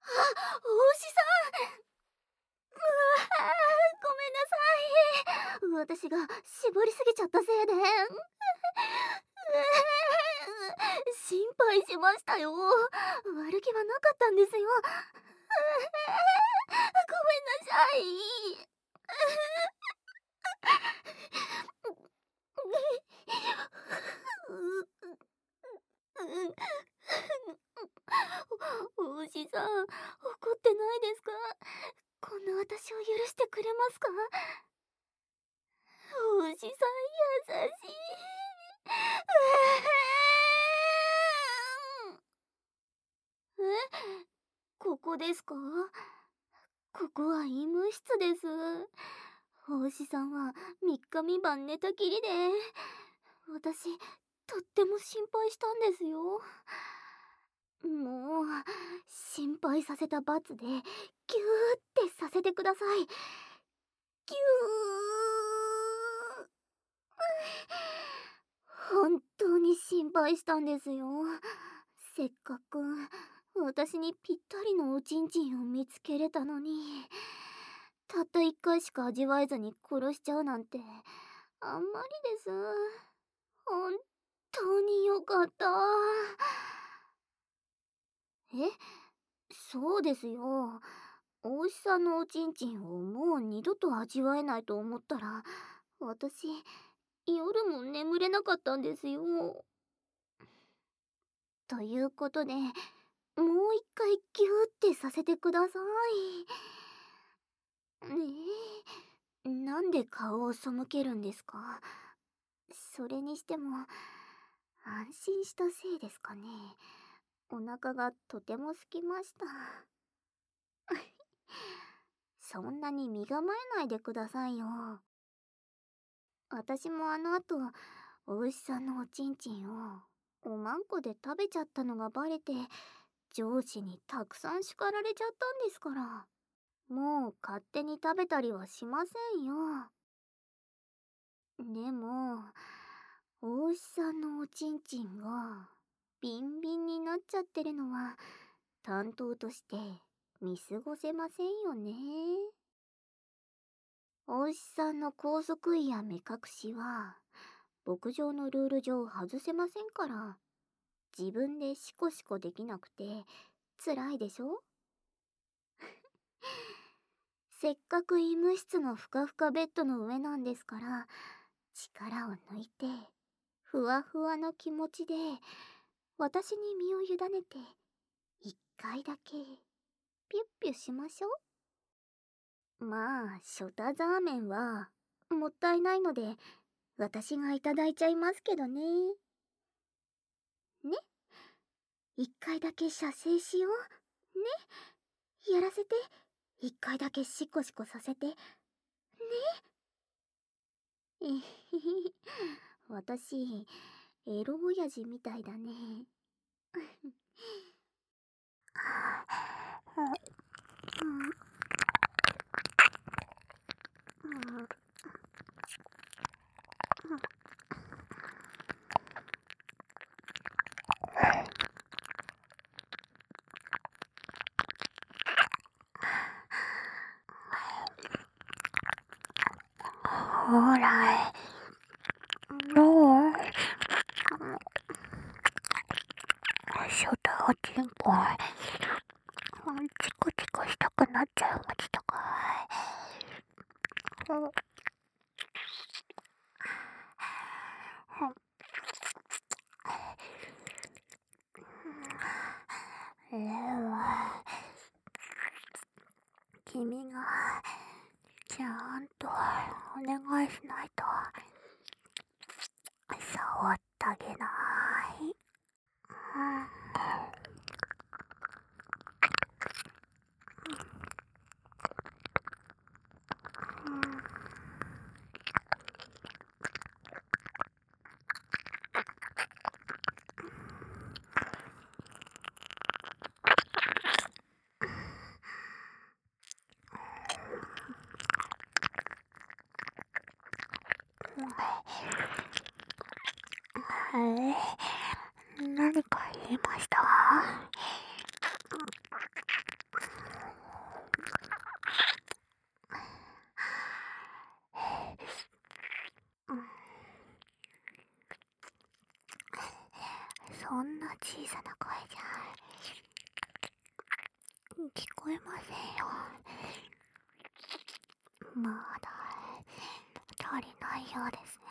牛さん。ごめんなさい。私が絞りすぎちゃったせいで。心配しましたよ。悪気はなかったんですよ。ごめんなさい。お牛さん、怒ってないですか？こんな私を許してくれますか？お牛さん、優しい。え、ここですか？ここは医務室です。お牛さんは3日3晩寝たきりで、私、とっても心配したんですよ。もう、心配させた罰で、ギューってさせてください。ギュー。本当に心配したんですよ。せっかく私にぴったりのおちんちんを見つけれたのに、たった1回しか味わえずに殺しちゃうなんてあんまりです。本当によかった。え、そうですよ。お牛さんのおちんちんをもう二度と味わえないと思ったら、私夜も眠れなかったんですよ。ということで、もう一回ギューってさせてください。なんで顔を背けるんですか？それにしても、安心したせいですかね。お腹がとても空きました。そんなに身構えないでくださいよ。私もあの後、お牛さんのおちんちんをおまんこで食べちゃったのがバレて、上司にたくさん叱られちゃったんですから。もう勝手に食べたりはしませんよ。でも、お牛さんのおちんちんがビンビンになっちゃってるのは担当として見過ごせませんよね。お牛さんの高速位や目隠しは牧場のルール上外せませんから、自分でシコシコできなくて辛いでしょ？せっかく医務室のふかふかベッドの上なんですから、力を抜いてふわふわの気持ちで私に身を委ねて一回だけピュッピュしましょう。まあショタザーメンはもったいないので私がいただいちゃいますけどね。ね、一回だけ射精しようね。やらせて、一回だけシコシコさせてね。えへへ、私エロ親父みたいだね。ほら、どう？ショタおちんぽチコチコしたくなっちゃいましたか？でも君がちゃんとお願いしないと触ってあげない。何か言いました？ 小さな声じゃ聞こえませんよ。まだ足りないようですね。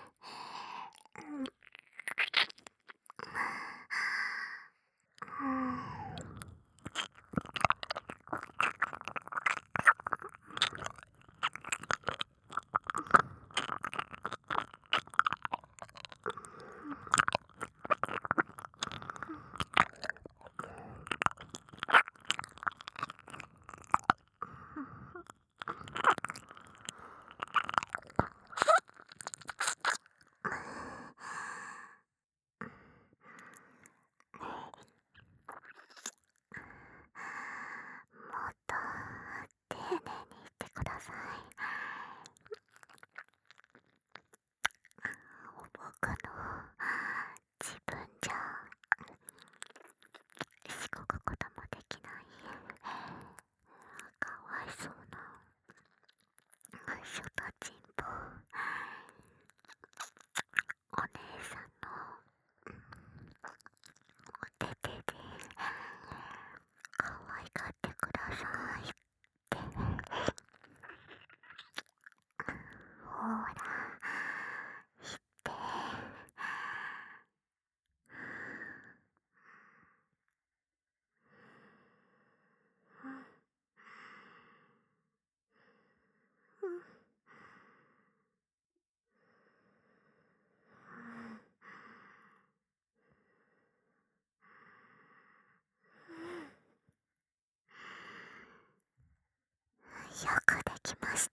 もっと丁寧に言ってください。僕の自分じゃしごくこともできない、かわいそうなショタチンポお姉さんのお手手で可愛がってくださいって。ほら言って。よくできました。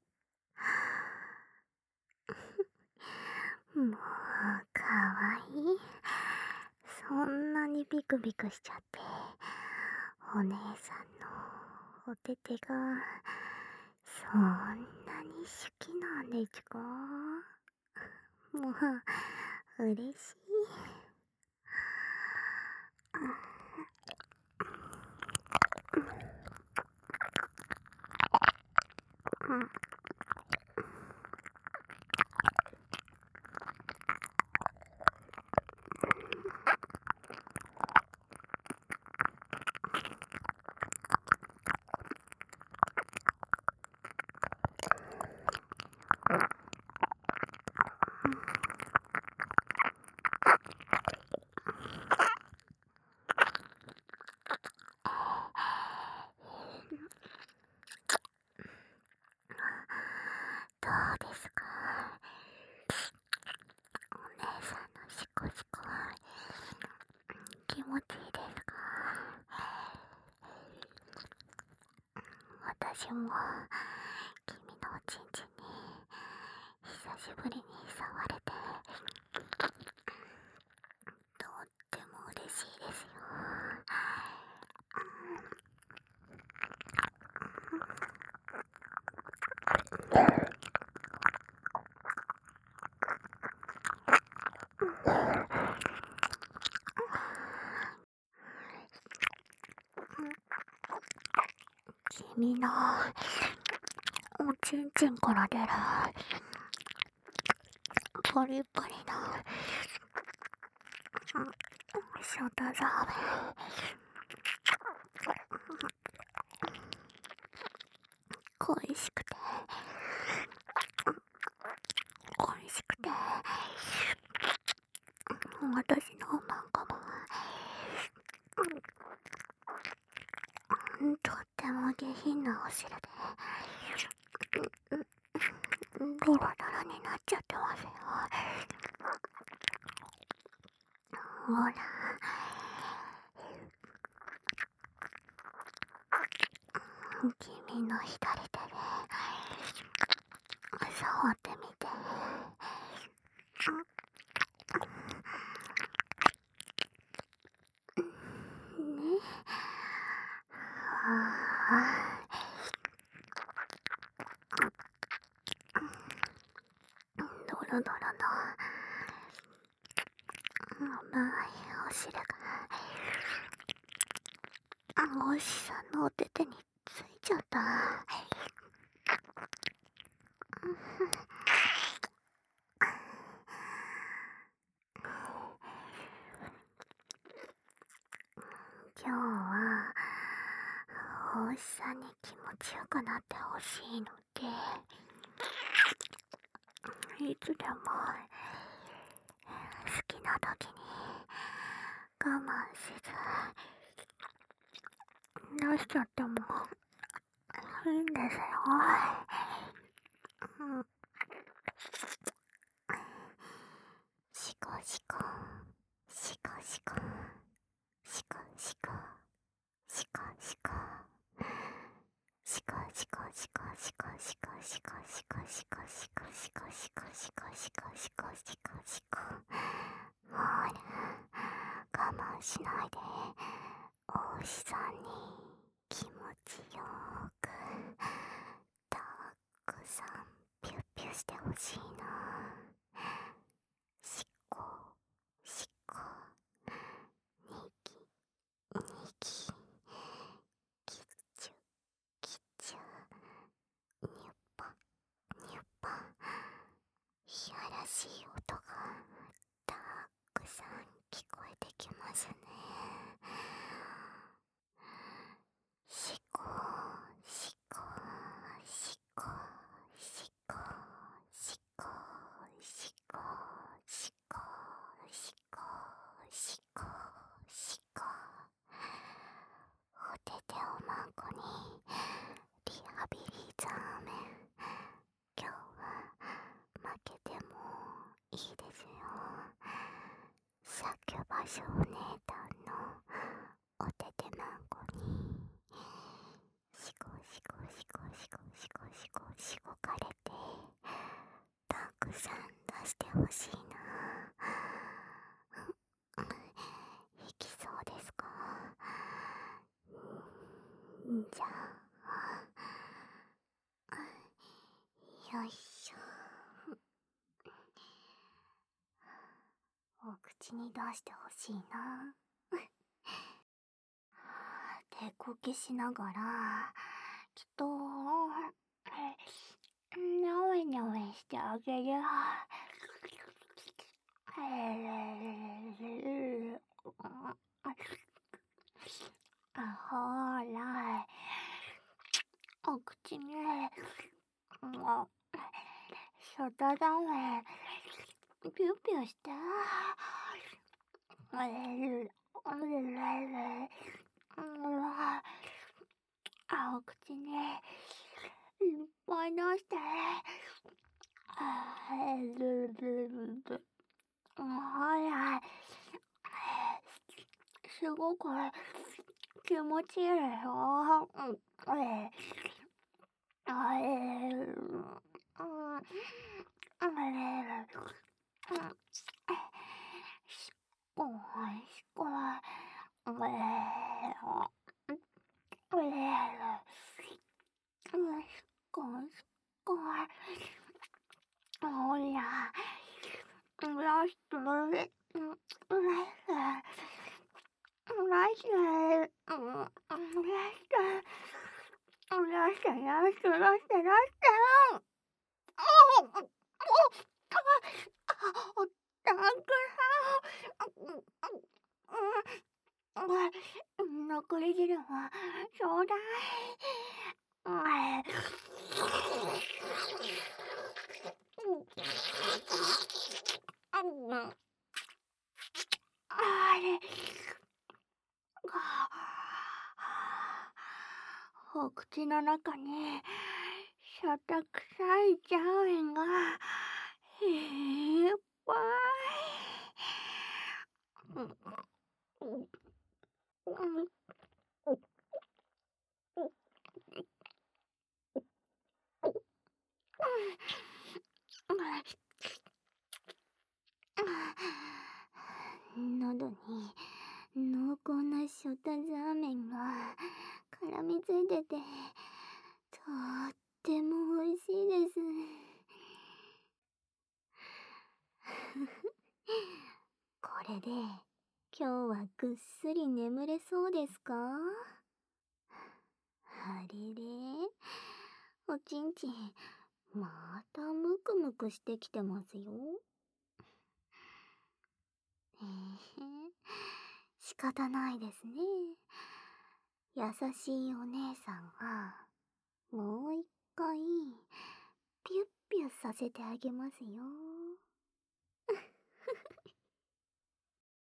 もうかわいい。そんなにビクビクしちゃって、お姉さんのお手手がそんなに好きなんですか？もう嬉しい。どうですか？お姉さんのシコシコ気持ちいいですか？私も君のおちんちんに久しぶりに触れてとっても嬉しいですよ。君のおちんちんから出るポリポリのショタザーメ恋しくて恋しくて、私のマンコもとっても下品なお汁でドロドロになっちゃってますよ。ほら君の左手で触ってみて。ね。ドロドロの甘いお汁がお牛さんのお手手についちゃった。 お牛さんに気持ちよくなってほしいので、いつでも好きな時に我慢せず出しちゃってもいいんですよ。うん。シコシコ、シコシコ、シコシコ、シコシコ、シコシコシコシコシコシコシコシコシコシコシコシコシコシコシコシコ。ほら、我慢しないでお牛さんに気持ちよくたくさんピュッピュしてほしいな。しっこしっこ、にきにき、きっちゅきっちゅ、にゅっぱにゅっぱ、いやらしい音がたくさん聞こえてきますね。しこしこしこしこしこしこしこしこしこしこ、おてておまんこにリハビリザーメン、今日は負けてもいいですよ。作場所お姉さんのおててまんこにシコシコシコシコシコシコしごかれてたくさん出してほしいな。いきそうですか？じゃあ、よいしょ。お口に出してほしいな。手こきしながらきっとにょえにょえしてあげる。ほら、お口に外だめピュピュして。お口にいっぱい出して。ほら、すごく気持ちいいでしょ。しこしこ、しこしこ、ほら、ラストラストラスおたくさん、残り汁もちょうだい。あれお口の中にしょたくさいジャーメンがいっぱい。喉に濃厚なショタザーメンが絡みついててとっても美味しいです。これで今日はぐっすり眠れそうですか？あれれ、おちんちんまたムクムクしてきてますよ。仕方ないですね。 優しいお姉さんが、もう一回、ピュッピュさせてあげますよ。